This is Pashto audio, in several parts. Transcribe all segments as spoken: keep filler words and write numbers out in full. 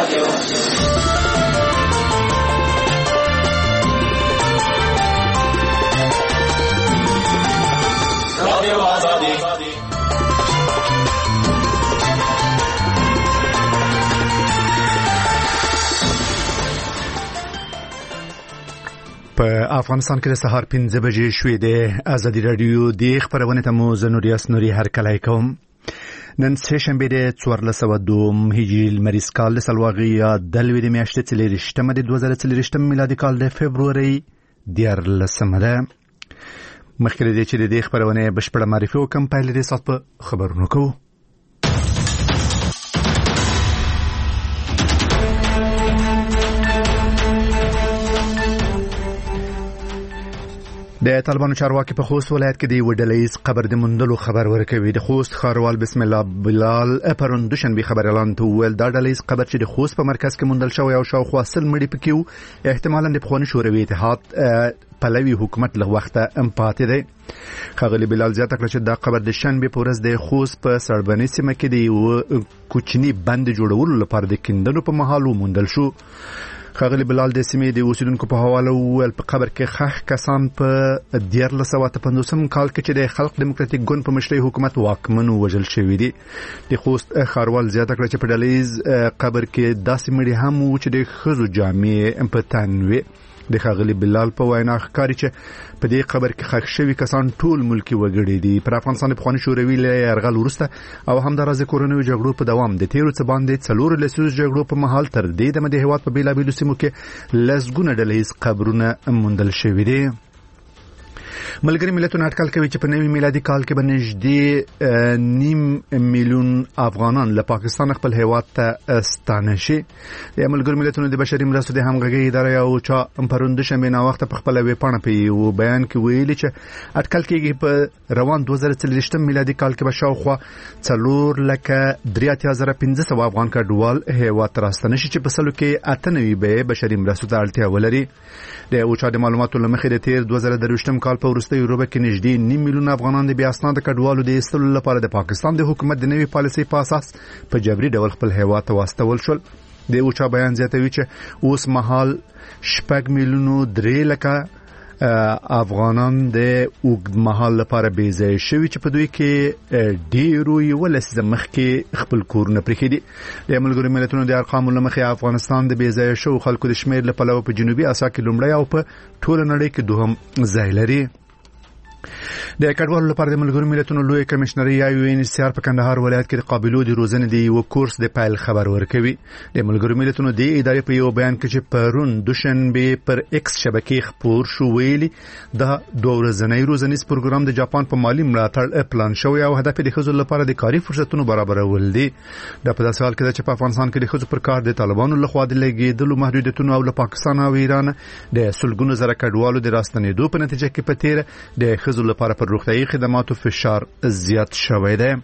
په افغانستان کې د سهار پنځه بجې شوې ده. ازادي راډیو د خبرونه ته مو زنوریاس نوري هر کله کوم. نن سه شنبه د څوارلس سوه دوه هجري لمریز کال د سلواغي یا د لوي د میاشتې څلېرویشتمه د دوه زره څلېرویشتم میلادي کال د فبروري دیارلسمه ده. مخکې د دې چې د دې خبرونه بشپړه معرفي وکم پیل دې سات په خبرونو کوو. د طالبانو چارواکي په خوست ولایت کې د وډلېز قبر د مندلو خبر ورکوي. د خوست خاروال بسم الله بلال پرون دوشنبه خبر اعلان ول دا ډلېز قبر چې د خوست په مرکز کې مندل شوی او شاوخوا سل مړي پکې احتمالاً د پخوانی شوروي اتحاد پلوي حکومت له وخته ام پاتې دی. خاغلی بلال زیاته کړه چې دا قبر د شنبه په ورځ د خوست په سړبني سیمه کې د کوچني بند جوړولو لپاره د کیندلو په مهال ومندل شو. خاغلی بلال د سیمې د اوسیدونکو په حواله ول په قبر کې خخ کسان په دیارلس سوه پنځوسم کال کې چې د خلق دیموکراتیک ګوند په مشرۍ حکومت واکمن وژل شوی دی. د خوست خاروال زیاته کړه چې په ډلېز قبر کې داسې مړي هم و چې د ښځو جامې په تن وي. د خاغلی بلال په وینا ښکاري چې په دې قبر کې خښ شوي کسان ټول ملکی وګړي دي. پر افغانستان پخوانی شوروي له یرغل وروسته او همدارس کورنیو جګړو په دوام د تیرو څه باندې څلور لسیزو جګړو په مهال تر دې دمه د هیواد په بیلابیلو سیمو کې لسګونه ډلهیز قبرونه موندل شوي دي. ملګری ملتونه اټکل کوي چې په نوي میلادي کال کې به نږدې نیم میلیون افغانان له پاکستان خپل هیواد ته ستانه شي. د ملګری ملتونو د بشري مرستو د همغږي ادارې او چا پرون د شنبه نا وخت په خپل ویبپاڼه په یو بیان کې ویلي چې اټکل کېږي په روان دوه زره څلېرویشتم میلادي کال کې به شاوخوا څلور لکه درې اتیا زره پنځه سوه افغان کډوال هیواد ته راستنه شي چې په سلو کې اته نوي به بشري مرستو ته اړتیا ولري. د اوچا د معلوماتو له مخې د تیر دوه زره درویشتم کال په وروستۍ روبه کې نږدې نیم میلیون افغانان د بیا اسناد کډوالو د ایستلو لپاره د پاکستان د حکومت د نوي پالیسۍ په اساس په جبري ډول خپل هیواد ته واستول شول. د اوچا بیان زیاتوي چې اوس مهال شپږ میلیونو درې لکه افغانان د اوږد مهال لپاره بې ځایه شوي چې په دوی کې ډېرو یوه لسیزه مخکې خپل کورونه پرېښي دي. د ملګرو ملتونو د ارقامو له مخې افغانستان د بې ځایه شوو خلکو د شمېر له پلوه په جنوبي اسیا کې لومړی او په ټوله نړۍ کې دوهم ځای لري. د کډوالو لپاره د ملګرو ملتونو لوی کمشنري یا یو ان ایچ سی آر په کندهار ولایت کې د قابلو د روزنې د یو کورس د پیل خبر ورکوي. د ملګرو ملتونو د ادارې په یو بیان کې چې پرون دوشنبه پر ایکس شبکې خپور شو ویلي دا دوه ورځنی روزنیز پروګرام د جاپان په مالی ملاتړ پلان شوی او هدف د ښځو لپاره د کاري فرصتونو برابرول دي. دا په داسې حال کې چې په افغانستان کې د ښځو پر کار د طالبانو لخوا د لګېدلو محدودیتونو او له پاکستان او ایران د سلګونو زره کډوالو د راستنېدو په نتیجه کې په تیر د ښځو لپاره پر روغتیايي خدماتو فشار زیات شوی دی.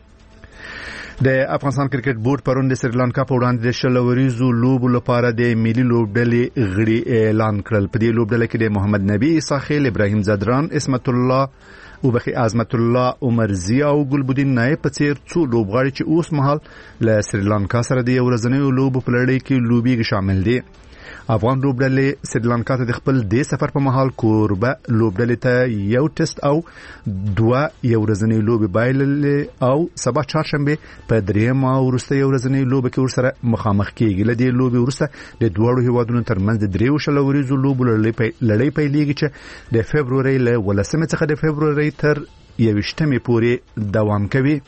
د افغانستان کرکټ بورډ پرون د سریلانکا په وړاندې د شل وریزو لوبو لپاره د ملي لوبډلې غړي اعلان کړل. په دې لوبډله کې د محمد نبی اساخیل، ابراهیم زدران، اسمت الله او بخي عظمت الله عمرزي او ګلبدین نایب په څیر څو لوبغاړي چې اوس مهال له سریلانکا سره د ورځنیو لوبو په لړۍ کې لوبي شامل دي. افغان لوبډلې سریلانکا ته د خپل د سفر په مهال کوربه لوبډلې ته یو ټیسټ او دوه یو ورځنی لوبي بایللې او سبا چهارشنبه په دریم او وروستۍ ورځنی لوبه کې ورسره مخامخ کیږي. له دې لوبي وروسته د دوړو هیوادونو ترمنځ د دریو شل وریزو لوبو لړۍ پیلېږي چې د فبروري له ولسمې څخه د فبروري تر یویشتمې پورې دوام کوي.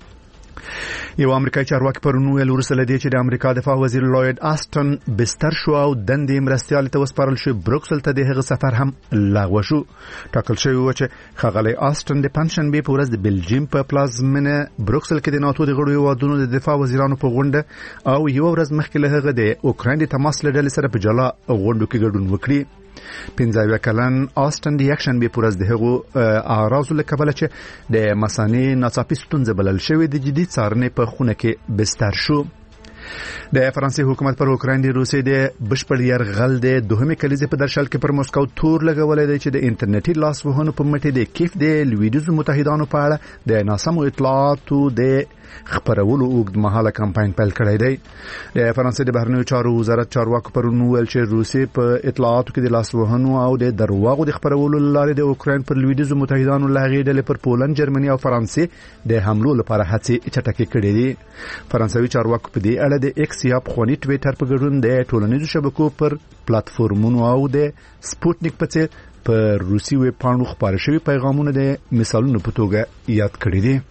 یو امریکایي چارواکي پرون ویل وروسته له دې چې د امریکا دفاع وزیر لوید آسټن بستر شو او دندې مرستیال ته وسپارل شو بروکسل ته د هغه سفر هم لغوه شو. ټاکل شوی و چې ښاغلی آسټن د پنځشنبې په ورځ د بلجیم په پلازمینه بروکسل کې د ناتو د غړو هیوادونو د دفاع وزیرانو په غونډه او یو ورځ مخکې له هغه د اوکراین د تماس له ډلې سره په جلا غونډو کې ګډون وکړي. پنځه اویا کلن آسټن د یکشنبې په ورځ د هغو اعراضو له کبله چې د مثانې ناڅاپي ستونزه بلل شوې د جدي څارنې په خونه کې بستر شو. د فرانسې حکومت پر اوکراین د روسیې د بشپړ یرغل د دوهمې کلیزې په درشل کې پر مسکو تور لګولې دی چې د انټرنیټي لاسوهنو په مټ د کیف د لویدیزو متحدانو په اړه د ناسمو اطلاعاتو د خبرولو اوږد مهاله کمپاین پیل کړی دی. د فرانسې د بهرنیو چارو وزارت چارواکو پرون ویل چې روسیې په اطلاعاتو کې د لاسوهنو او د درواغو د خبرولو لارې د اوکراین پر لویدیزو متحدانو لاغې ډلې پر پولند، جرمني او فرانسې د حملو لپاره هڅې چټکې کړې دي. فرانسوي چارواکو په دې اړه د ایکس یا پخواني ټویټر په ګډون د ټولنیزو شبکو پر پلیټفارمونو او د سپوتنیک په څیر په روسي ویب پاڼو خپاره شوي پیغامونه د مثالونو په توګه یاد کړي دي.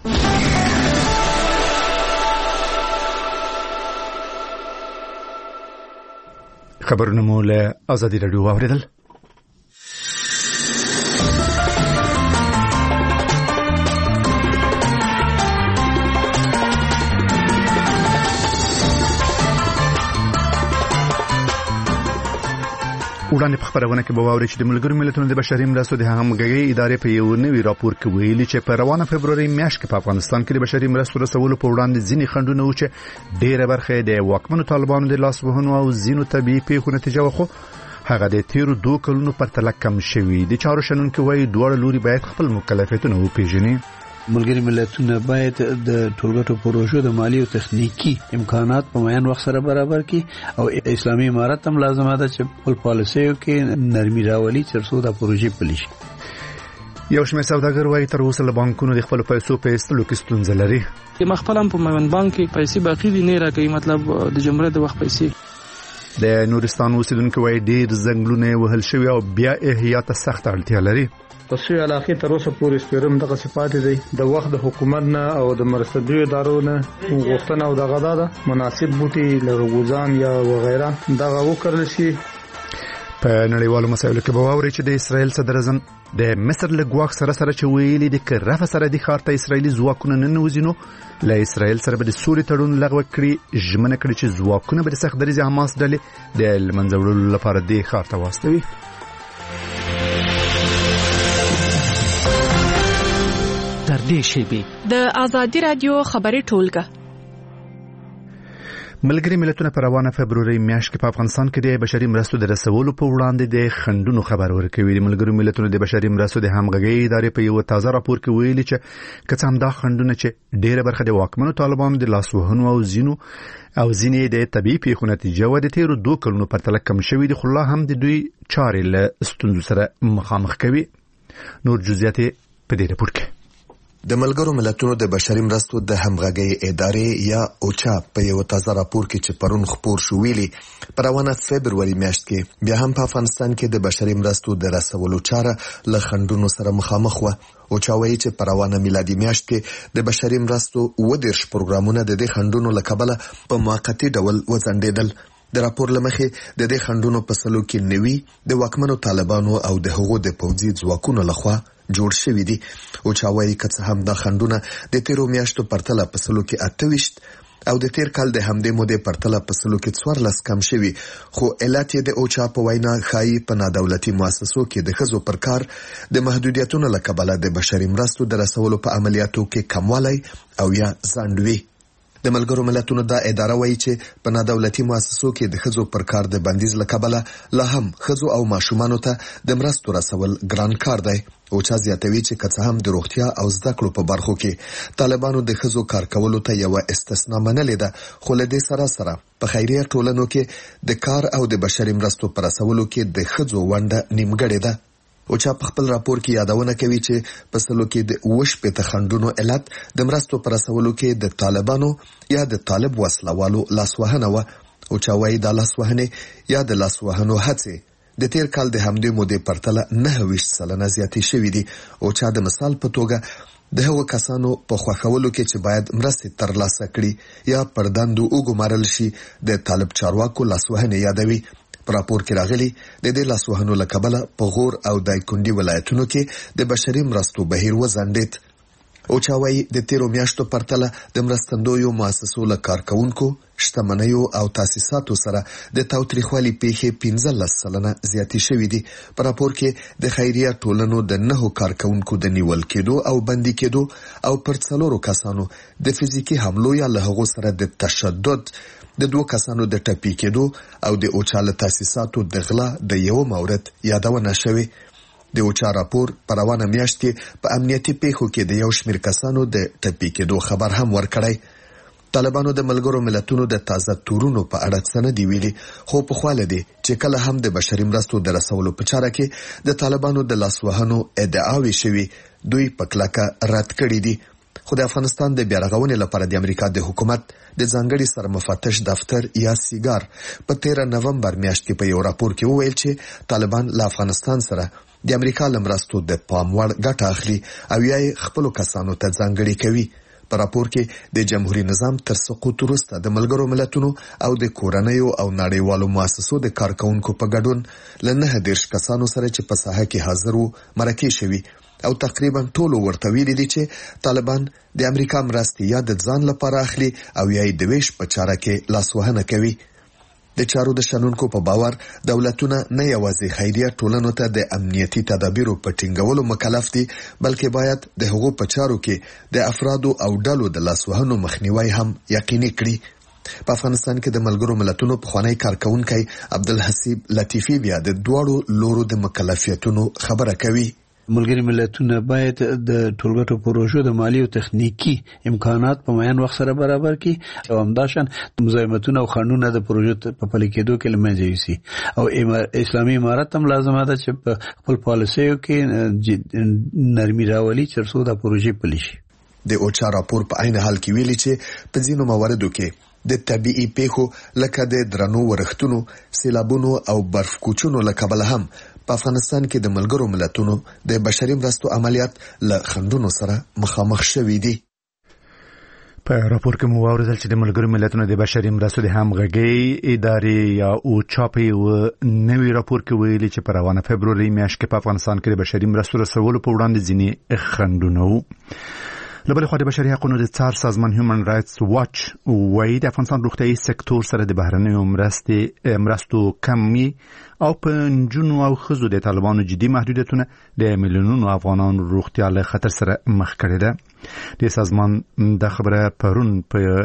خبرونه مو له آزادي رادیو واوریدل. وړاندې په خبرونه کې به واوري چې د ملګرو ملتونو د بشري مرستو د همغږي ادارې په یو نوي راپور کې ویلي چې په روانه فبروري میاشت کې په افغانستان کې د بشري مرستو رسولو په وړاندې ځینې خنډونه و چې ډېره برخه د واکمنو طالبانو د لاسوهنو او ځینو طبيعي پیښو نتیجه وخو هغه د تیرو دوه کلونو پر تله کم شوی. د چارو شنونکو وايي دواړه لوري باید خپل مکلفیتونه وپیژني. ملګری ملتونه باید د ټولګټو پروژو د مالی او تخنیکی امکانات په معین وخت سره برابر کړي او اسلامي امارت هم لازمه ده چې خپل پالیسیو کې نرمي راولي ترڅو د پروژې پلي شي. یو شمېر سوداګر وايي تر اوسه له بانکونو د خپل پیسو په ایستلو کې ستونزه لري. مخفل هم په میوند بانک کې پیسې باقي دي نه راکوي، مطلب د جمهوریت د وخت پیسې. د نورستان اوسیدونکو وايي ډیر ځنګلونه وهل شوی او بیا احیا ته سخت اړتیا لري. تاسو علاقه تر اوسه پورې سپیرم دغه صفات دي د وخت د حکومت نه او د مرستندوی ادارو نه غوښتنه او دغه دا مناسب بوټي لغوزان یا وغیرہ دغه وکړل شي. په نړیوالو مسایلو کې به واوري چې د اسرایل صدر اعظم د مصر له ګواښ سره سره چې ویلي د کرفه سره د خارته اسرایلی ځواکونه نه نوځینو له اسرایل سره به د سولې تړون لغوه کړي، ژمنه کړي چې ځواکونه به د سخت دریځ حماس ډلې د لمنځه وړلو لپاره د خارته واستوي. تر دې شیبې د آزادي رادیو خبري ټولګه. ملګری ملتونه په روانه فبروري میاشت کې په افغانستان کې د بشري مرستو د رسولو په وړاندې د خنډونو خبر ورکوي. د ملګرو ملتونو د بشري مرستو د همغږي ادارې په یو تازه راپور کې ویلي چې که څه هم دا خنډونه چې ډېره برخه د واکمنو طالبانو د لاسوهنو او زینو او ځینې د طبيعي پیښو نتیجه و د تیرو دوه کلونو پر تله کم شوي دي، خو لا هم د دوی چارې له ستونزو سره مخامخ کوي. نور جزئیات په دې راپور کې. د ملګرو ملتونو د بشري مرستو د همغږي ادارې یا اوچا په یو تازه راپور کې چې پرون خپور شو ویلي په روانه فبروري میاشت کې بیا هم په افغانستان کې د بشري مرستو د رسولو چاره له خنډونو سره مخامخ و. اوچا وایي چې په روانه میلادي میاشت کې د بشري مرستو اووه دېرش پروګرامونه د دې خنډونو له کبله په موقتي ډول وځنډېدل. د راپور لمخې د دې خنډونو په سلو کې نوي د واکمنو طالبانو او د هغو د پوځي ځواکونو لخوا جوړ شوی دي. او چا وایي که څه هم دا خنډونه د تیرو میاشتو پرتله په سلو کې اته ویشت او د تیر کال د همدې مودې پرتله په سلو کې څوارلس کم شوي، خو علت یې د اوچا په وینا ښایي په نادولتي مؤسسو کې د ښځو پر کار د محدودیتونو له کبله د بشري مرستو د رسولو په عملیاتو کې کموالی او یا ځنډ وي. د ملګرو ملتونو دا اداره وایي چې په نادولتي مؤسسو کې د ښځو پر کار د بندیز له کبله لا هم ښځو او ماشومانو ته د مرستو رسول ګران کار دی. او چا زیاتوي چې که څه هم د روغتیا او زده کړو په برخو کې طالبانو د ښځو کار کولو ته یوه استثنا منلې ده، خو له دې سره سره په خیریه ټولنو کې د کار او د بشري مرستو پر رسولو کې د ښځو ونډه نیمګړې ده. او چا په خپل راپور کې یادونه کوي چې په سلو کې د اووه شپېته خنډونو علت د مرستو پر رسولو کې د طالبانو یا د طالب وسلوالو لاسوهنه وه. او چا وایي دا لاسوهنې یا د لاسوهنو هڅې د تیر کال د همدې مودې پرتله نهه ویشت سلنه زیاتې شوي دي. او چا د مثال په توګه د هغو کسانو په خوښولو کې چې باید مرستې ترلاسه کړي یا پر دندو وګمارل شي د طالب چارواکو لاسوهنې یادوي. په راپور کې راغلي د دې لاسوهنو له کبله په غور او دایکنډي ولایتونو کې د بشري مرستو بهیر وځنډېد. او چا وایي د تیرو میاشتو پرتله د مرستندویو مؤسسو له کارکوونکو شتمنیو او تاسیساتو سره د تاوتریخوالي پیښې پنځلس سلنه زیاتې شوې دي. په راپور کې د خیریه ټولنو د نهو کارکونکو د نیول کېدو او بندي کېدو او پر څلورو کسانو د فزیکي حملو یا له هغو سره د تشدد، د دوه کسانو د ټپي کېدو او د اوچاله تاسیساتو د غلا د یو مورد یادونه شوې. د اوچا راپور په روانه میاشت کې په امنیتي پیښو کې د یو شمېر کسانو د ټپي کېدو خبر هم ورکړی. طالبانو د ملګرو ملتونو د تازه تورونو په اړه څه نه دي ویلي، خو په خواله دي چې کله هم د بشري مرستو د رسولو په چاره کې د طالبانو د لاسوهنو ادعاوې شوي دوی په کلکه رد کړي دي. خو د افغانستان د بیارغونې لپاره د امریکا د حکومت د ځانګړي سرمفتش دفتر یا سیګار په تیره نومبر میاشت کې په یو راپور کې وویل چې طالبان له افغانستان سره د امریکا له مرستو د پام وړ ګټه اخلي او یا یې خپلو کسانو ته ځانګړي کوي. په راپور کې د جمهوریت نظام تر سقوط وروسته د ملګرو ملتونو او د کورنیو او نړیوالو مؤسسو د کارکونکو په ګډون له نهه دېرش کسانو سره چې په ساحه کې حاضر وو مرکې شوي او تقریبا ټولو ورته ویلي دي چې طالبان د امریکا مرستې یا د ځان لپاره اخلي او یا یې د ویش په چاره کې لاسوهنه کوي. د چارو د شنونکو په باور دولتونه نه یوازې خیریه ټولنو ته د امنیتي تدابیرو په ټینګولو مکلف دي، بلکې باید د هغو په چارو کې د افرادو او ډلو د لاسوهنو مخنیوي هم یقیني کړي. په افغانستان کې د ملګرو ملتونو پخوانی کارکونکی عبدالحسیب لطیفي بیا د دواړو لورو د مکلفیتونو خبره کوي. ملګری ملتونه باید د ټولګټو پروژو د مالی او تخنیکی امکانات په معین وخت سره برابر کړي او همداشان مزاحمتونه او خنډونه د پروژو په پلي کېدو کې لمنځه یوسي او اسلامي امارت هم لازمه ده چې په خپل پالیسیو کې نرمي راولي چې د پروژې پلي شي. د اوچا راپور په عین حال کې ویلي چې په ځینو مواردو کې د طبيعي پیښو لکه د درنو ورښتونو، سیلابونو او برف کوچونو له کبله هم په افغانستان کې د ملګرو ملتونو د بشري مرستو عملیات له خنډونو سره مخامخ شوي دي. په راپور کې مو واورېدل چې د ملګرو ملتونو د بشري مرستو د همغږۍ ادارې یا اوچا په یو نوي راپور کې ویلي چې په روانه فبروري میاشت کې په افغانستان کې د بشري مرستو رسولو په وړاندې ځینې خنډونه وو. له بلې خوا د بشري حقوقو د څار سازمان هیومن رایټس واچ وايي د افغانستان روغتیايي سکتور سره د بهرنیو مرستې مرستو کمی او په نجونو او ښځو د طالبانو جدي محدودیتونه د میلیونونو افغانانو روغتیا له خطر سره مخ کړې ده. د سازمان د خبره پرون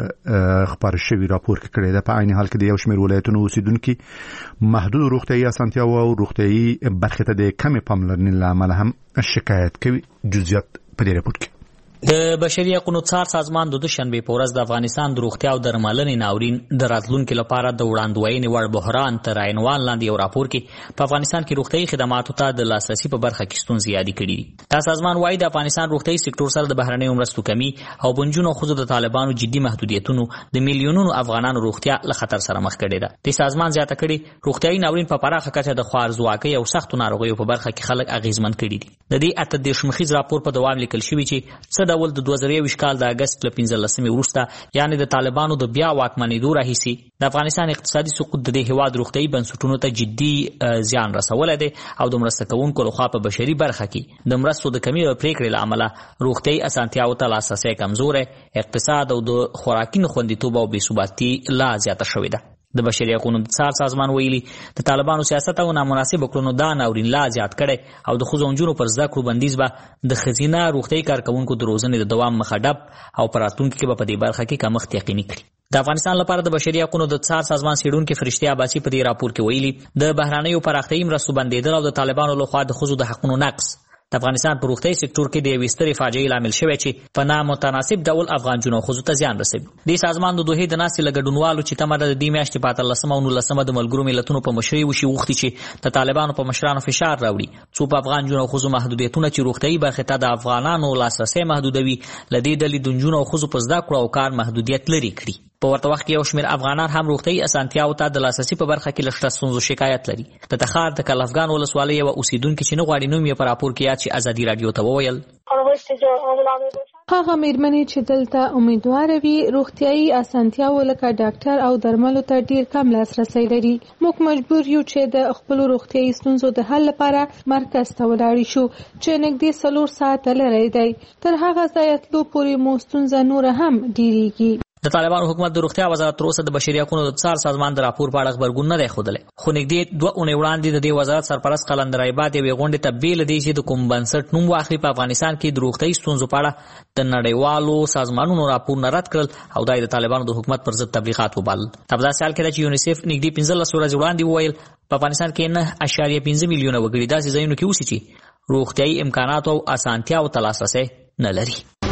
په خبر شوی راپور کې کړې ده. په عین حال کې د یو شمېر ولایتونو اوسیدونکو محدود روغتیايي اسانتیاو او روغتیايي برخې ته د کمې پاملرنې له امله هم شکایت کوي. جزئیات په دې راپور کې د بشري حقوقو څار سازمان د دوشنبه په ورځ د افغانستان د روغتیا او درملنې ناورین د راتلونکو لپاره د وړاندوینې وړ بحران تر عنوان لاندې یو راپور کې په افغانستان کې روغتیايي خدماتو ته د لاسرسي په برخه کې ستونزې یادې کړې دي. دا سازمان وايي د افغانستان روغتیايي سکتور سره د بهرنیو مرستو کمی او بنجونو خود د طالبانو جدي محدودیتونو د میلیونونو افغانانو روغتیا له خطر سره مخ کړې ده. د سازمان زیاته کړي روغتیايي ناورین په پراخه کچه د خوارزواکۍ او سختو ناروغیو په برخه کې خلک اغیزمن کړي دي. د دې اته دېرش مخیز راپور په دوام لیکل شوی چې څه ډول د دوه زره کال د اگست له پنځلسمې وروسته یعنی د طالبانو د بیا واکمنېدو راهیسې د افغانستان اقتصادي سقوط د دې هیواد روغتیايي بنسټونو ته جدي زیان رسولی دی او د مرسته کوونکو لخوا په بشري برخه کې د مرستو د کمې او پریکړې له امله روغتیايي اسانتیاوو ته لاسرسی کمزوری، اقتصاد او د خوراکي نه خوندیتوب او بېثباتي لا زیاته شوې ده. د بشري حقوقو د څار سازمان ویلي د طالبانو سیاست او نامناسب کړنو دا ناورین لا زیات کړي او د ښځو او نجونو پر زده کړو بندیز به د ښځینه روغتیايي کارکوونکو د روزنې د دوام مخه ډب او په راتلونکي کې به په دې برخه کې کمښت یقیني کړي. د افغانستان لپاره د بشري حقوقو د څار سازمان څېړونکي فرشته عباسي په دې راپور کې ویلي د بهرنیو پراختیايي مرستو بندېدل او د طالبانو لخوا د ښځو د حقونو نقض د افغانستان په روغتیايي سکتور کې د یوې سترې فاجعې لامل شوی چې په نامتناسب ډول افغان جنو ښځو ته زیان رسوي. دې سازمان د دوحې د ناستې له ګډونوالو چې تمه ده د دې میاشتې په اتلسمه او نولسمه د ملګرو ملتونو په مشرۍ وشي غوښتي چې د طالبانو په مشرانو فشار راوړي څو په افغان جنو ښځو محدودیتونه چې روغتیايي برخې ته د افغانانو لاسرسی محدودوي له دې ډلې د نجونو او ښځو په زده کړو او کار محدودیت لرې کړي. په ورته وخت کې یو شمېر افغانان هم روغتیايي اسانتیاوو ته د لاسرسي په برخه کې له شته ستونزو شکایت لري. د تخار د کلفګان ولسوالۍ یوه اوسیدونکې چې نه غواړي نوم یې په راپور کې یاد شي ازادي راډیو ته وویل هغه مېرمنې چې دلته امیدواره وي روغتیايي اسانتیاوو لکه ډاکټر او درملو ته ډیر کم لاسرسی لري. موږ مجبور یو چې د خپلو روغتیايي ستونزو د حل لپاره مرکز ته ولاړ شو چې نږدې څلور ساعته لرې دی. تر هغه ځایه تلو پورې مو ستونزه نوره هم ډیریږي. د طالبانو حکومت د روغتیا وزارت تر اوسه د بشري حقوقو د څار سازمان د راپور په اړه خبرګون نه دی ښودلی، خو نږدې دوه اونۍ وړاندې د دې وزارت سرپرست قلندر عباد یوې غونډې ته بې له دې چې د کوم بنسټ نوم واخلي په افغانستان کې د روغتیایي ستونزو په اړه د نړیوالو سازمانونو راپورونه رد کړل او دا د طالبانو د حکومت پر ضد تبلیغات وبلل. په داسې حال کې ده چې یونیسف نږدې پنځلس ورځې وړاندې وویل په افغانستان کې نه اشاریه پنځه میلیونه وګړي داسې ځایونو کې اوسي چې روغتیایي امکاناتو او اسانتیاو ته لاسرسی نه لري.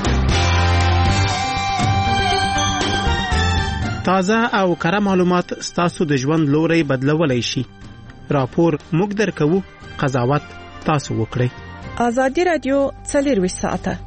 تازه او کره معلومات ستاسو د ژوند لوري بدلولای شي. راپور موږ درکوو، قضاوت تاسو وکړئ. آزادي رادیو څلورویشت ساعته.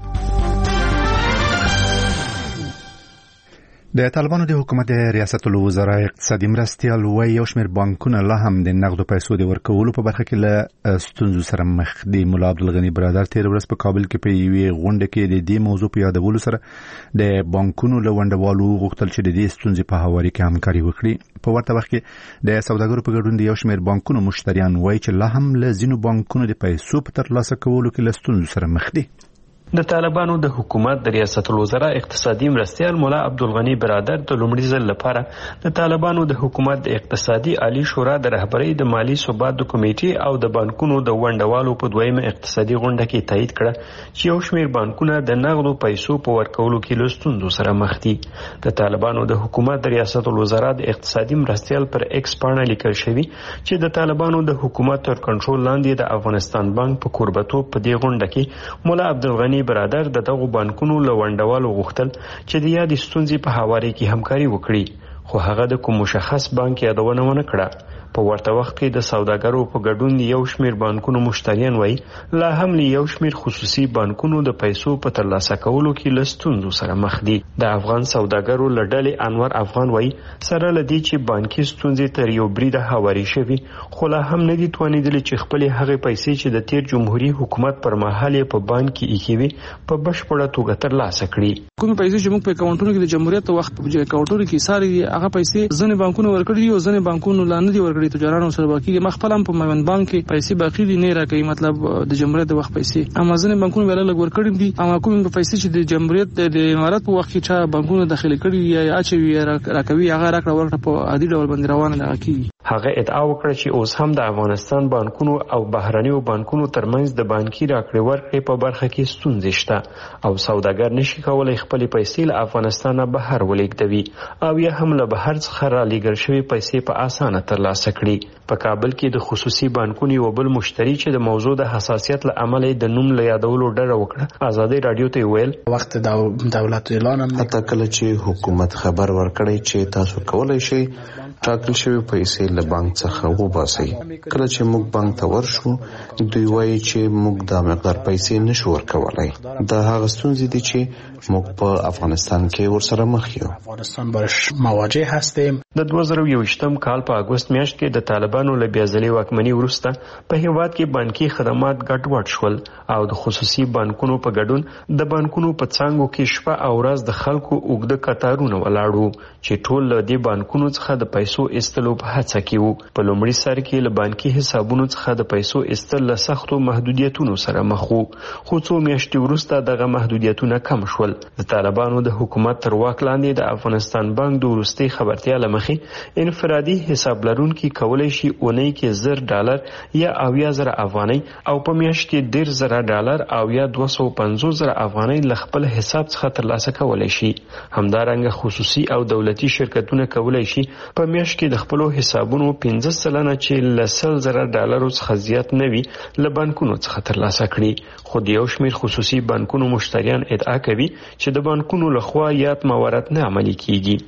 د طالبانو د حکومت ریاست الوزرا اقتصادي مرستیال وایي یو شمېر بانکونه لا هم د نقدو پیسو د ورکولو په برخه کې له ستونزو سره مخ دي. ملا عبدالغني برادر تیر ورځ په کابل کې په یوې غونډه کې د دې موضوع په یادولو سره د بانکونو له ونډوالو غوښتل چې د دې ستونزې په هواري کې همکاري وکړي. په ورته وخت کې د سوداګرو په ګډون د یو شمېر بانکونو مشتریان وایي چې لا هم له ځینو بانکونو د پیسو په ترلاسه کولو کې له ستونزو سره مخ دي. د طالبانو د حکومت د ریاست الوزرا اقتصادي مرستیال مولا عبدالغني برادر د لومړي ځل لپاره د طالبانو د حکومت د اقتصادي عالی شورا د رهبرۍ د مالی ثبات د کمیټې او د بانکونو د ونډوالو په دویمه اقتصادي غونډه کې تایید کړه چې یو شمېر بانکونه د نغدو پیسو په ورکولو کې له ستونزو سره مخ دي. د طالبانو د حکومت د ریاست الوزرا د اقتصادي مرستیال پر ایکس پاڼه لیکل شوی چې د طالبانو د حکومت تر کنټرول لاندې د افغانستان بانک په کوربتوب په دې غونډه کې مولا عبدالغني برادر د دغو بانکونو له ونډوالو غوښتل چې د یادې ستونزې په هواري کې همکاري وکړي، خو هغه د کوم مشخص بانک یادونه ونه کړه. په ورته وخت کې د سوداګرو په ګډون یو شمېر بانکونو مشتریان وایي لا هم له یو شمېر خصوصي بانکونو د پیسو په ترلاسه کولو کې له ستونزو سره مخ دي. د افغان سوداګرو له ډلې انور افغان وایي سره له دې چې بانکي ستونزې تر یو بریده هواري شوي، خو لا هم نه دي توانېدلې چې خپلې هغې پیسې چې د تیر جمهوري حکومت پر مهال یې په بانک کې ایښې وي په بشپړه توګه ترلاسه کړي. کومې پیسې چې موږ په اکاونټونو کې د جمهوریت وخت په اکاونټونو کې ساري هغه پیسې ځنې بانکونو ورکړي دي او ځنې بانکونو لا نه دي ورکړي. تجارانو سره باقي مخفل هم په میوند بانک کې پیسې باقي دي نه راکوي، مطلب د جمهوریت وخت پیسې اما ځنې بانکونو ویل لګ ورکړي دي. اما کومې پیسې چې د جمهوریت د امارات په وخت کې چې بانکونو داخلي کړي یا اچوي راکوي هغه راکړه ورکړه په عادي ډول باندې روانه ده کی. هغه ادعا وکړه چې اوس هم د افغانستان بانکونو او بهرنیو بانکونو ترمنځ د بانکي راکړې ورکړې په برخه کې ستونزې شته او سوداګر نشي کولای خپل پیسې له افغانستان بهر ولېږدوي او یا هم له بهر څخه را لېږل شوی پیسې په اسانه ترلاسه کړي. په کابل کې د خصوصي بانکونو یو بل مشتری چې د موضوع د حساسیت له امله د نوم له یادولو ډډه وکړه آزادي رادیو ته ویل وخت د دولت اعلان هم حتی کله چې حکومت خبر ورکړي چې تاسو کولای شئ ټاکل شوی پیسې له بانک څخه وباسئ. کله چې موږ بانک ته ورشو دوی وایي چې موږ دا مقدار پیسې نشو ورکولای. دا هغه ستونزې دي چې موږ په افغانستان کې ورسره مخ یو. افغانستان برش مواجه هستیم. د دوه زره یوویشتم کال په اګوست میاشت کې د طالبانو له بیا ځلې واکمنۍ وروسته په هیواد کې بانکي خدمات ګډوډ شول او د خصوصي بانکونو په ګډون د بانکونو په څانګو کې شپه او ورځ د خلکو اوږده کتارونه ولاړ وو چې ټول له دې بانکونو څخه د پیسو ایستلو په هڅه کې وو. په لومړي سر کې له بانکي حسابونو څخه د پیسو ایستل له سختو محدودیتونو سره مخ وو، خو څو میاشتې وروسته دغه محدودیتونه کم شول. د طالبانو د حکومت تر واک لاندې د افغانستان بانک د وروستۍ خبرتیا له مخې انفرادي حساب لرونکي کولی شي اونۍ کې زر ډالر یا اویا زره افغانۍ او په میاشت کې ډېر زره ډالر او یا دوه سوه پنځوس زره افغانۍ له خپل حساب څخه ترلاسه کولی شي. همدارنګه خصوصي او دولتي شرکتونه کولی شي په میاشت کې د خپلو حسابونو پنځه سلنه چې له سل زره ډالرو څخه زیات نه وي له بانکونو څخه ترلاسه کړي. خو د یو شمېر خصوصي بانکونو مشتریان ادعا کوي چې د بانکونو لخوا یاد موارد نه عملي کیږي.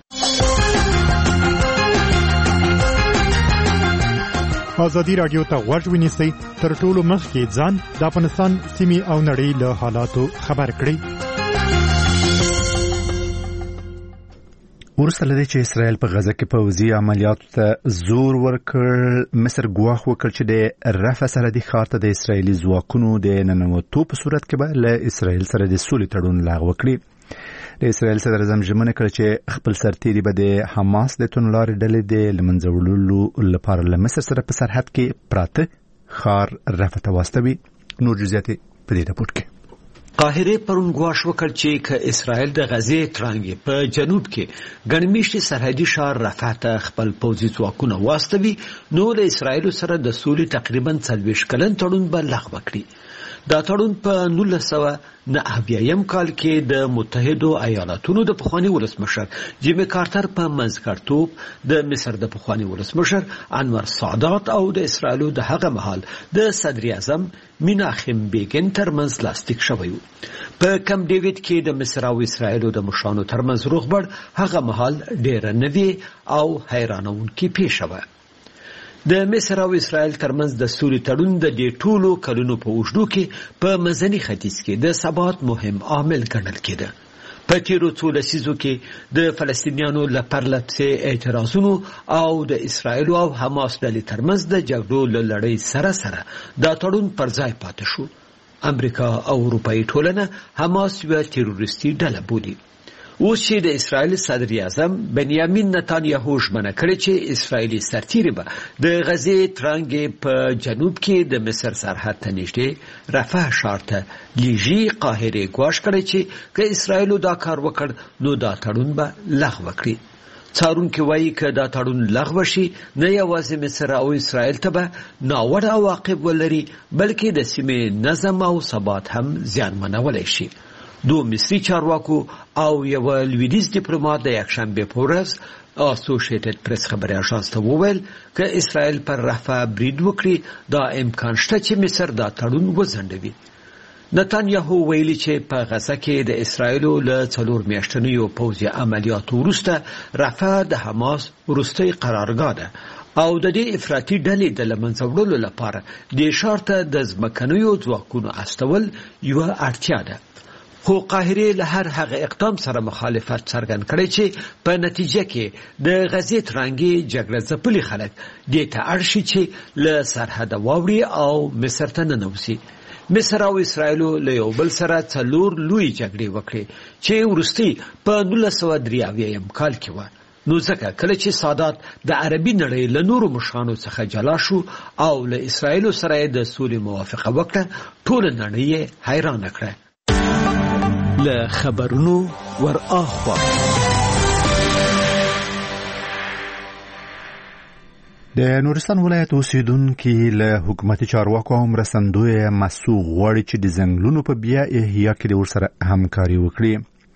آزادي رادیو ته غوږ ونیسئ، تر ټولو مخکې ځان د افغانستان سیمې او نړۍ له حالاتو خبر کړئ. وروسته له دې چې اسرائیل په غزه کې پوځي عملیاتو ته زور ورکړ، مصر ګواښ وکړ چې د رفح سرحدي ښار ته د اسرائیلي ځواکونو د ننوتو په صورت کې به له اسرائیل سره د سولې تړون لغوه کړي. د اسرائیل صدر اعظم ژمنه کړې چې خپل سرتېري به د حماس د توندلارې ډلې د له منځه وړلو لپاره له مصر سره په سرحد کې پراته ښار رفح ته واستوي. نور جزئیات په دې راپور کې. قاهره پرون ګواښ وکړ چې ک اسرائیل د غزې ترانګې په جنوب کې ګڼمیشتي سرحدي ښار رفح ته خپل پوځي ځواکونه واستوي نو له اسرائیل سره د سولې تقریبا څلوېښت کلن تړون به لغوه کړي. دا تړون په نولس سوه نه اویایم کال کې د متحدو ایالاتونو د پخواني ولسمشر جیمي کارتر په منځګړیتوب د مصر د پخواني ولسمشر انور سادات او د اسرائیل د هغه مهال د صدر اعظم مناخیم بیګن ترمنځ لاسلیک شوی و. په کم ډیویډ کې د مصر او اسرائیل د مشرانو ترمنځ روغبړ هغه مهال ډېره نوې او حیرانوونکې پیښه وه. د مصر او اسرائیل ترمنځ د سولې تړون د دې ټولو کلونو په اوږدو کې په منځني ختیځ کې د ثبات مهم عامل ګڼل کېده. په تیرو څو لسیزو کې د فلسطینیانو له پرله پسې اعتراضونو او د اسرائیل او حماس ډلې ترمنځ د جګړو له لړۍ سره سره دا تړون پر ځای پاتې شو. امریکا او اروپایي ټولنه حماس یوه تروریستي ډله بولي. اوس چې د اسرائیل صدر اعظم بنیامین نتانیاهو ژمنه کړې چې اسرائیلي سرتیري به د غزې ترانګې په جنوب کې د مصر سرحد ته نږدې رفح ښار ته لیږي، قاهرې ګواښ کړی چې که اسرائیلو دا کار وکړ نو دا تړون به لغوه کړي. څارونکي وایي که دا تړون لغوه شي نه یوازې مصر او اسرائیل ته به ناوړه عواقب ولري بلکې د سیمې نظم او ثبات هم زیانمنولی شي. دو مصري چارواکو او یو لویدیځ ډیپلوماټ د یکشنبې په ورځ اسوسییټډ پریس خبري اژانس ته وویل که اسرائیل پر رفح برید وکړي دا امکان شته چې مصر دا تړون وځنډوي. نتانیاهو ویلي چې په غزه کې د اسرائیلو له څلور میاشتنیو پوځي عملیاتو وروسته رفح د حماس وروستۍ قرارګاه ده او د دې افراطي ډلې د له منځه وړلو لپاره دې ښار ته د ځمکنیو ځواکونو استول یوه اړتیا ده. خو قاهره له هر هغه اقدام سره مخالفت څرګند کړی چې په نتیجه کې د غزې ترانګې جګړه ځپلي خلک دې ته اړ شي چې له سرحده واوړي او مصر ته ننوځي. مصر او اسرائیل له یو بل سره څلور لوی جګړې وکړې چې وروستۍ په نولس سوه درې اویایم کال کې وه. نو ځکه کله چې سادات د عربي نړۍ له نورو مشرانو څخه جلا شو او له اسرائیل سره د سولې موافقه وکړه ټوله نړۍ یې حیرانه کړه. له خبرونو ور اخوا د نورستان ولایت اوسیدونکي له حکومتي چارواکو او مرستندوی مسو غواړي چې د ځنګلونو په بیا احیا کې ورسره همکاري وکړي.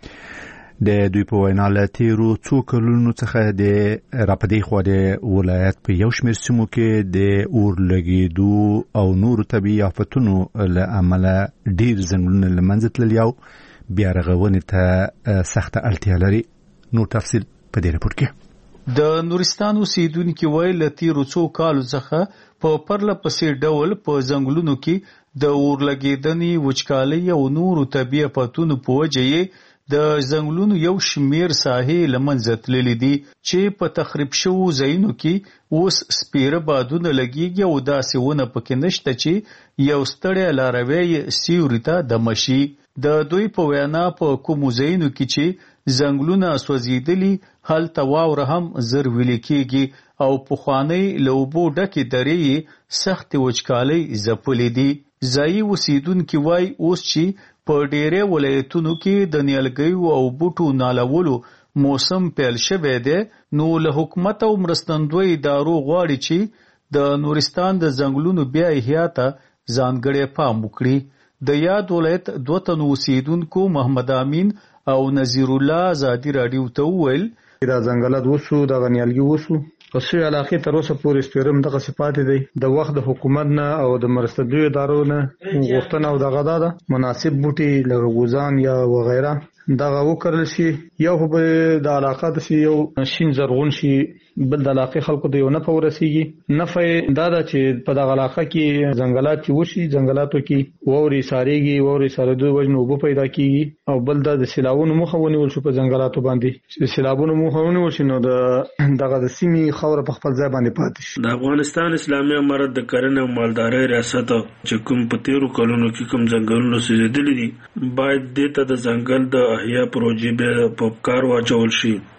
د دوی په وینا له تیرو څو کلونو څخه د راپدې خوا د ولایت په یو شمېر سیمو کې د اور لګېدو او نورو طبیعي آفتونو له امله ډېر ځنګلونه له منځه تللي او بیا رغونې ته سخته اړتیا لري. نور تفصیل په دې راپور کې. د نورستان اوسیدونکي وایي له تیرو څو کالو څخه په پرله پسې ډول په ځنګلونو کې د اور لګېدنې، وچکالۍ او نورو طبیعي آفتونو په وجه یې د ځنګلونو یو شمېر ساحې له منځه تللي دي چې په تخریب شوو ځایونو کې اوس سپیره بادونه لګېږي او داسې ونه پکې نشته چې یو ستړی لاروی یې سیوري ته دمه شي. د دوی په وینا په کومو ځایونو کې چې ځنګلونه سوځېدلي هلته واوره هم زر ویلې کېږي او پخوانۍ له اوبو ډکې درې یې سختې وچکالۍ ځپلې دي. ځایي اوسیدونکي وایي اوس چې په ډېری ولایتونو کې د نیالګیو او بوټو نالولو موسم پیل شوی دی نو له حکومت او مرستندوی ادارو غواړي چې د نورستان د ځنګلونو بیا احیا ته ځانګړی پام وکړي. د یاد ولایت دوه تنو اوسیدونکو محمد امین او نذیر الله ازادي راډیو ته وویل دا ځنګلات وسو د غنیالګي وسو په څو علاقې تر اوسه پورې استورم دغه صفات دي. د وخت د حکومت نه او د مرستندوی ادارو نه غوښتنه او دغه دا مناسب بوټي لکه ګوزان یا وغیرہ دغه وکړل شي. یو به د علاقه د یو شین زرغون شي بل د علاقې خلکو ته یو نه پورسیږي. نفع دا ده چې په دغه علاقه کې ځنګلات چې وشي ځنګلاتو کې ووري ساريږي ووري سارېدو وجنه وبو پیدا کیږي او بل د سیلابونو مخه ونیول شو په ځنګلاتو باندې. سیلابونو مخه ونیول شي نو د دغه د سیمې خوره په خپل ځای باندې پاتې شي. د افغانستان اسلامي امارت د کرنې او مالدارۍ ریاست چې کوم په تیرو کلونو کې کوم ځنګلونه سوځېدلي دي باید دې ته د ځنګل د احیا پروژې به په کار واچول شي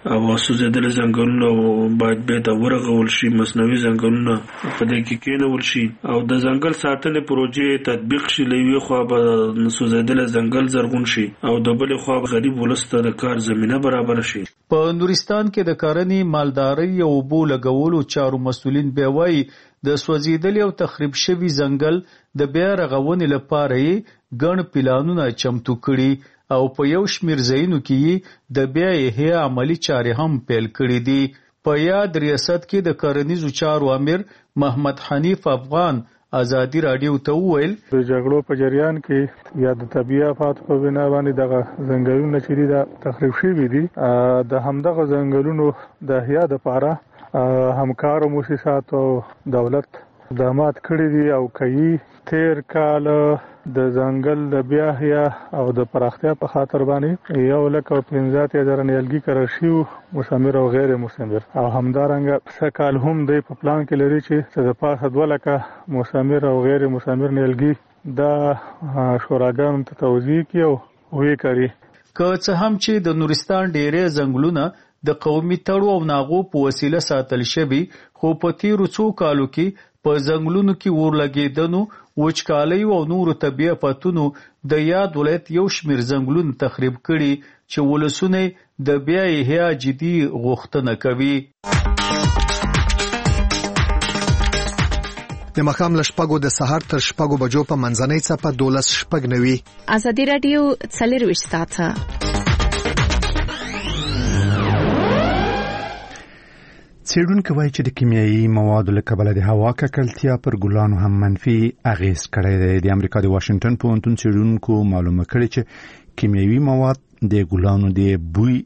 او سوځیدل ځنګلونه باید به ته ورغول شي، مصنوعي ځنګلونه په دې کې کېنول شي او د ځنګل ساتنې پروژې تطبیق شي. لوي خو به سوځیدل ځنګل زرغون شي او د بل خو غریب ولسته د کار زمينه برابر شي. په نورستان کې د کرنې، مالدارۍ او اوبو لګولو چارو مسولین به وایي د سوځیدل او تخریب شوي ځنګل د بیا رغونې لپاره یې ګڼ پلانونه چمتو کړي او په یو شمیر ځایونو کې د بیا احیا عملی چارې هم پیل کړي دي. په یاد ریاست کې د کرنیزو چارو امیر محمد حنیف افغان ازادي رادیو ته وویل د جګړو په جریان کې یا د طبيعي آفات په بنا باندې دغه ځنګلونه چې دي د تخریب شوي دي، د همدغه ځنګلونو د احیا لپاره همکارو مؤسساتو دولت اقدامات کړي دي او کوي. تیر کال د ځنګل د بیا احیا او د پراختیا په خاطر باندې یو لک او پنځه هزار نیالګي کرل شوي، مثمر او غیر مثمر، او همدارنګه څه کال هم دی په پلان کې لري چې د پاسه دوه لکه مثمر او غیر مثمر نیالګي د شوراګانو ته توزیع کړي او وی کوي. که څه هم چې د نورستان ډېرې ځنګلونه د قومي تړو او ناغو په وسیله ساتل شوي، خو په تیرو څو کالو کې په ځنګلونو کې اور لګېدنو، وچکالۍ او نورو طبیعي آفتونو د یاد ولایت یو شمیر ځنګلونه تخریب کړي چې ولسونه د بیا احیا جدي غوښتنه کوي. د مخام لشپګو د سحر تر شپګو بجو په منځنۍ څپه دولس شپګ نوي. ازادي رادیو څلرويشت ساعته څېړونکي وایي چې د کیمیاوي موادو له کبله د هوا ککړتیا پر ګلانو هم منفي اغېز کړی دی. د امریکا د واشنگټن پوهنتون څېړونکو معلومه کړې چې کیمیاوي مواد د ګلانو د بوی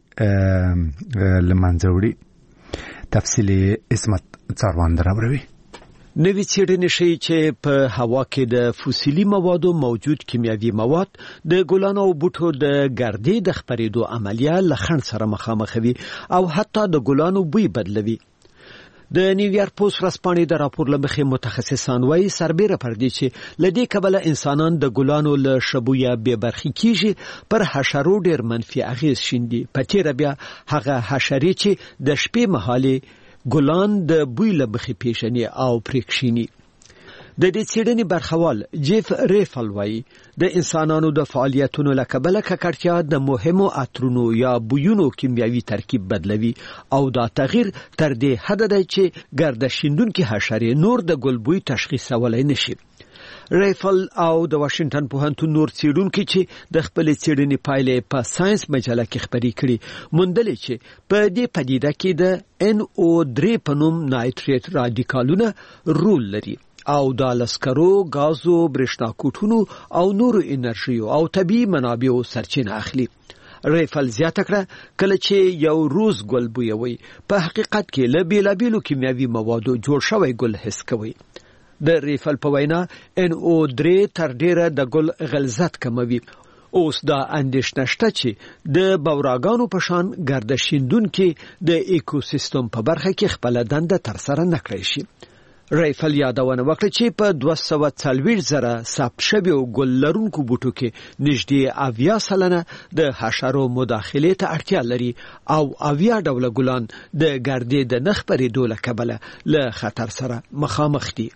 له منځه وړي. تفصیل عصمت څاروان راوړي. نوې څېړنې ښیي چې په هوا کې د فوسیلي موادو موجود کیمیاوي مواد د ګلانو او بوټو د ګردې د خپرېدو عملیه له خنډ سره مخامخ وي او حتی د ګلانو بوی بدلوي. د نیویارک پوسټ ورځپاڼې د راپور له مخې متخصصان وایي سربېره پر دې چې له دې کبله انسانان د ګلانو له شبویه بې برخې کیږي، پر حشرو ډېر منفي اغېز شیندي. په تېره بیا هغه حشرې چې د شپې مهالې ګلان د بوی له مخې پیژني او پرې کښیني. د دې څېړنې برخوال جیف ریفل وایي د انسانانو د فعالیتونو له کبله ککړتیا د مهمو عطرونو یا بویونو کیمیاوي ترکیب بدلوي او دا تغییر تر دې حده دی چې ګرده شیندونکي حشرې نور د ګل بوی تشخیصولی نشي. ریفل او د واشنگټن پوهنتون نور څېړونکي چې د خپلې څېړنې پایلې په ساينس مجله کې خپرې کړي موندلې چې په دې پدیده کې د ان او درې په نوم نایتریټ رادیکالونه رول لري او د لسکرو، غازو، برېښنا کوټونو او نورو انرژیو او طبیعي منابعو سرچینه اخلي. ریفل زیاته کړه کله چې یو روز ګل بویوي په حقیقت کې له بیلابیلو کیمیاوي موادو جوړ شوی ګل حس کوي. د ریفل په وینا ان او درې تر ډیره د ګل غلظت کموي. اوس دا اندېښنه شته چې د بوراګانو په شان ګرده شیندونکي د ایکوسیستم په برخه کې خپل دنده تر سره نه کړی شي. ریفل یادونه وکړه چې په دوه سوه څلوېښت زره ثبت شویو ګل لرونکو بوټو کې نږدې اویا سلنه د حشرو مداخلې ته اړتیا لري او اویا ډوله ګلان د ګردې د نه خپرېدو له کبله له خطر سره مخامخ دي.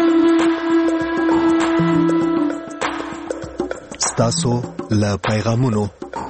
ستاسو له پیغامونو.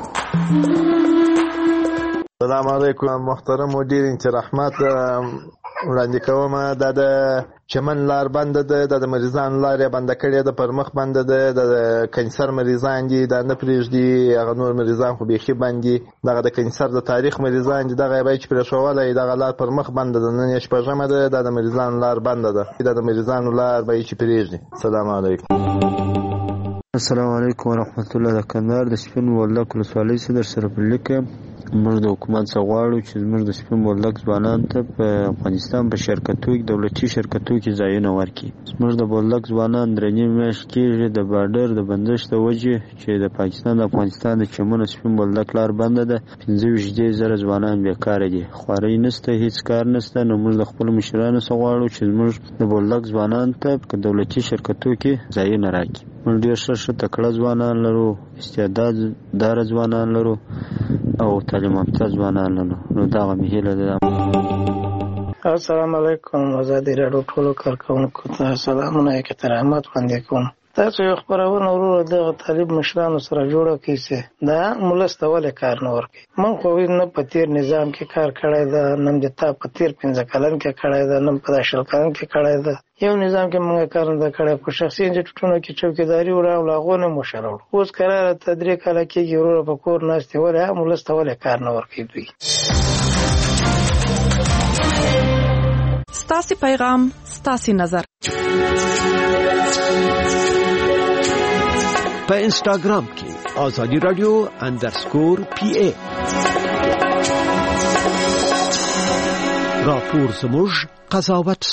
السلام علیکم محترم مدیر انت رحمت وړاندې کوم. دا د چمن لار بند ده، د مریضان لار بند کړي ده، پر مخ بند ده، د کینسر مریضان دي دا نه پریږدي، هغه نور مریضان خو بيخي باندې دغه د کینسر د تاریخ مریضان دي، دغه به چې پر شواله دغه لار پر مخ بند ده، نن شپږمه ده، د مریضان لار بند ده، د مریضان لار به چې پریږدي. السلام علیکم. السلام علیکم ورحمت الله. د کندهار د سپین ولک ولسوالۍ څخه در سره په لیکه موږ د حکومت څخه غواړو چې موږ د سپین بولدک ځوانانو ته په افغانستان په شرکتو کې دولتي شرکتو کې ځایونه ورکړي. موږ د بولدک ځوانان درې نیم میاشت کېږي د بارډر د بندش د وجې چې د پاکستان د افغانستان د چمن سپین بولدک لار بنده ده، پنځه ویشت زره ځوانان بیکاره دي، خوارۍ نشته، هیڅ کار نشته. نو موږ د خپلو مشرانو څخه غواړو چې موږ د بولدک ځوانانو ته په دولتي شرکتو کې ځایونه راکړي. موږ ډېر ښه ښه تکړه ځوانان لرو، استعداد داره ځوانان لرو، او تعلیم یافته ځوانان لرو. نو دا غو هیله ده. السلام علیکم. آزادي راډیو ټولو کارکونکو ته سلامونه او احترامات وړاندې کوم. تاسو یو خبرونه ورور د طالب مشرانو سره جوړه کیسه دا ملسته ولې کار نه ورکي. من خو نه په تیر نظام کې کار کړی دا، نن د تا په تیر پنځه کلن کې کړی دا، نن په شل کلن کې کړی دا. یو نظام کې موږ کار نه کړی، په شخصي انجټونو کې چوکیداری وراو لاغونه مشرول. اوس قرار تدریک کله کې ورور په کور ناشته ولې ملسته ولې کار نه ورکي دوی. ستاسو پیغام ستاسو نظر. په انستګرام کې آزادی رادیو اندرسکور پی ای راپور زموږ قضاوت